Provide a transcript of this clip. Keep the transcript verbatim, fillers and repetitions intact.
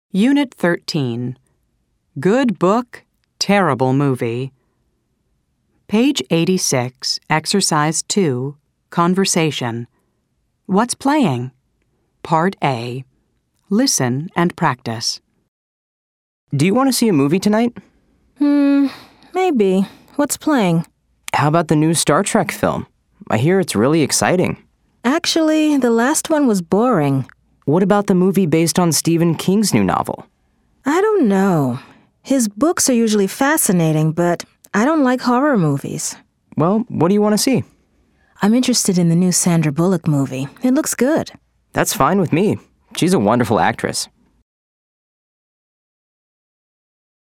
Unit thirteen. Good book, terrible movie. Page eighty-six, Exercise two, Conversation. What's playing? Part A. Listen and practice. Do you want to see a movie tonight? Hmm, maybe. What's playing? How about the new Star Trek film? I hear it's really exciting. Actually, the last one was boring. What about the movie based on Stephen King's new novel? I don't know. His books are usually fascinating, but I don't like horror movies. Well, what do you want to see? I'm interested in the new Sandra Bullock movie. It looks good. That's fine with me. She's a wonderful actress.